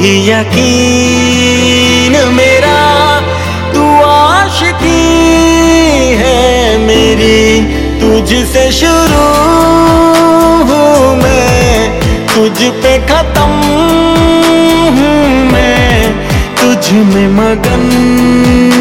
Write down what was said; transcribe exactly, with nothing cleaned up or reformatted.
ही यकीन मेरा, तू आशिकी है मेरी, तुझसे शुरू हूँ मैं, तुझ पे खत्म हूँ मैं, तुझ में मगन